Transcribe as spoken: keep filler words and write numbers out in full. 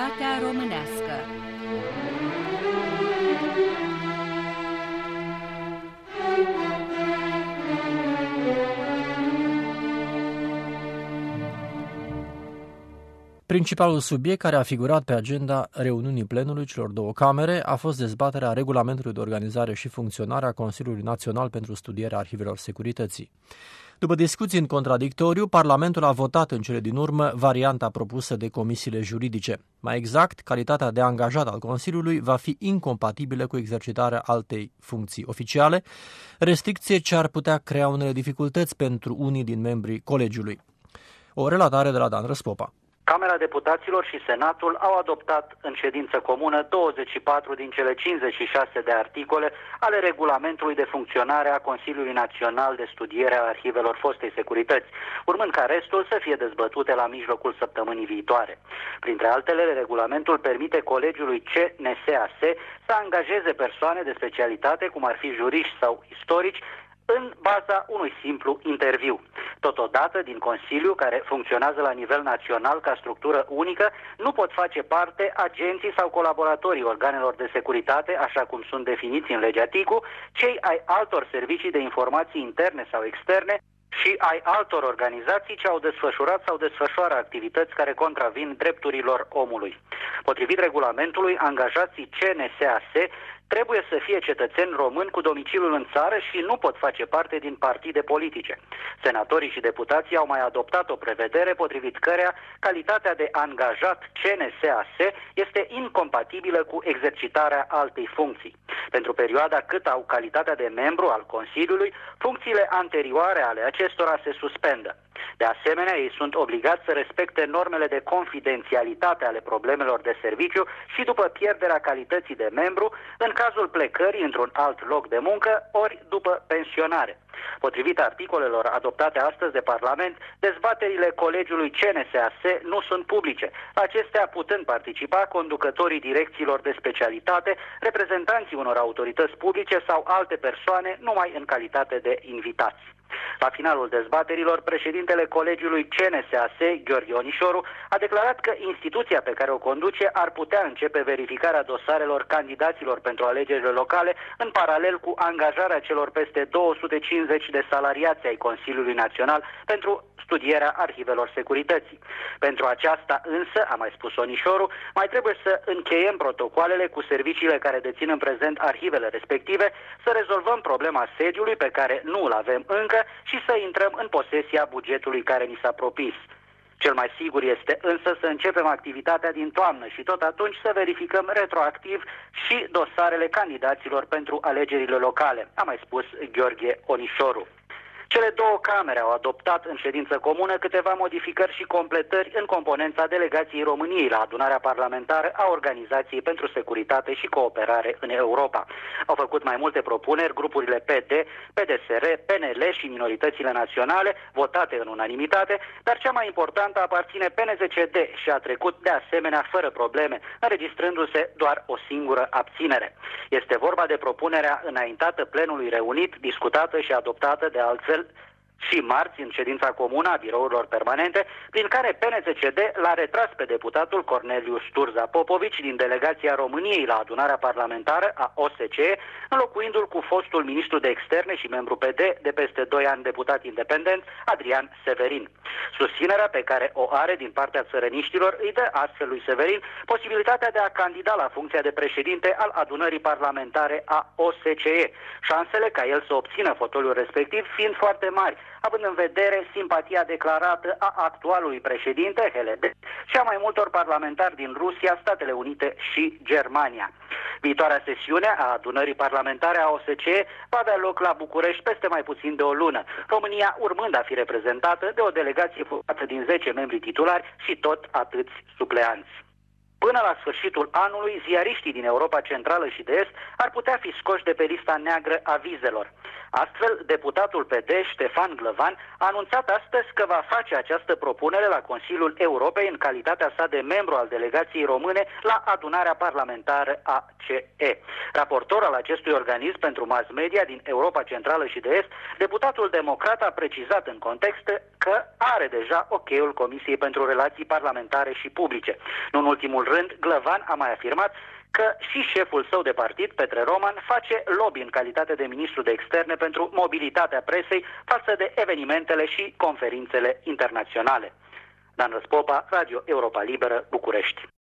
Societatea românească. Principalul subiect care a figurat pe agenda reuniunii plenului celor două camere a fost dezbaterea regulamentului de organizare și funcționare a Consiliului Național pentru Studierea Arhivelor Securității. După discuții în contradictoriu, Parlamentul a votat în cele din urmă varianta propusă de comisiile juridice. Mai exact, calitatea de angajat al Consiliului va fi incompatibilă cu exercitarea altei funcții oficiale, restricție ce ar putea crea unele dificultăți pentru unii din membrii colegiului. O relatare de la Dan Răspopa. Camera Deputaților și Senatul au adoptat în ședință comună douăzeci și patru din cele cincizeci și șase de articole ale regulamentului de funcționare a Consiliului Național de Studiere a Arhivelor Fostei Securități, urmând ca restul să fie dezbătute la mijlocul săptămânii viitoare. Printre altele, regulamentul permite Colegiului C N S A S să angajeze persoane de specialitate, cum ar fi juriști sau istorici, în baza unui simplu interviu. Totodată, din Consiliu, care funcționează la nivel național ca structură unică, nu pot face parte agenții sau colaboratorii organelor de securitate, așa cum sunt definiți în legea TICU, cei ai altor servicii de informații interne sau externe și ai altor organizații ce au desfășurat sau desfășoară activități care contravin drepturilor omului. Potrivit regulamentului, angajații C N S A S trebuie să fie cetățeni români cu domiciliul în țară și nu pot face parte din partide politice. Senatorii și deputații au mai adoptat o prevedere potrivit căreia calitatea de angajat C N S A S este incompatibilă cu exercitarea altei funcții. Pentru perioada cât au calitatea de membru al Consiliului, funcțiile anterioare ale acestora se suspendă. De asemenea, ei sunt obligați să respecte normele de confidențialitate ale problemelor de serviciu și după pierderea calității de membru, în cazul plecării într-un alt loc de muncă, ori după pensionare. Potrivit articolelor adoptate astăzi de Parlament, dezbaterile Colegiului C N S A S nu sunt publice, acestea putând participa conducătorii direcțiilor de specialitate, reprezentanții unor autorități publice sau alte persoane numai în calitate de invitați. La finalul dezbaterilor, președintele Colegiului C N S A S, Gheorghe Onișoru, a declarat că instituția pe care o conduce ar putea începe verificarea dosarelor candidaților pentru alegerile locale, în paralel cu angajarea celor peste două sute cincizeci de salariați ai Consiliului Național pentru studierea arhivelor securității. Pentru aceasta însă, a mai spus Onișoru, mai trebuie să încheiem protocoalele cu serviciile care dețin în prezent arhivele respective, să rezolvăm problema sediului pe care nu îl avem încă și să intrăm în posesia bugetului care ni s-a propus. Cel mai sigur este însă să începem activitatea din toamnă și tot atunci să verificăm retroactiv și dosarele candidaților pentru alegerile locale, a mai spus Gheorghe Onișoru. Cele două camere au adoptat în ședință comună câteva modificări și completări în componența delegației României la adunarea parlamentară a Organizației pentru Securitate și Cooperare în Europa. Au făcut mai multe propuneri grupurile P D, P D S R, P N L și minoritățile naționale, votate în unanimitate, dar cea mai importantă aparține P N Z C D și a trecut de asemenea fără probleme, înregistrându-se doar o singură abținere. Este vorba de propunerea înaintată plenului reunit, discutată și adoptată de altfel și marți în ședința comună a birourilor permanente, prin care P N Z C D l-a retras pe deputatul Corneliu Sturza Popovici din delegația României la adunarea parlamentară a O S C E, înlocuindu-l cu fostul ministru de externe și membru P D de peste doi ani deputat independent, Adrian Severin. Susținerea pe care o are din partea țărăniștilor îi dă astfel lui Severin posibilitatea de a candida la funcția de președinte al adunării parlamentare a O S C E, șansele ca el să obțină fotoliul respectiv fiind foarte mari, având în vedere simpatia declarată a actualului președinte, Helene, și a mai multor parlamentari din Rusia, Statele Unite și Germania. Viitoarea sesiune a adunării parlamentare a O S C E va avea loc la București peste mai puțin de o lună, România urmând a fi reprezentată de o delegație formată din zece membri titulari și tot atâți supleanți. Până la sfârșitul anului, ziariștii din Europa Centrală și de Est ar putea fi scoși de pe lista neagră a vizelor. Astfel, deputatul P D, Ștefan Glăvan, a anunțat astăzi că va face această propunere la Consiliul Europei în calitatea sa de membru al delegației române la adunarea parlamentară A C E. Raportor al acestui organism pentru mass media din Europa Centrală și de Est, deputatul democrat a precizat în context că are deja ok-ul Comisiei pentru Relații Parlamentare și Publice. Nu în ultimul rând, Glăvan a mai afirmat că și șeful său de partid, Petre Roman, face lobby în calitate de ministru de externe pentru mobilitatea presei față de evenimentele și conferințele internaționale. Dan Răspopa, Radio Europa Liberă, București.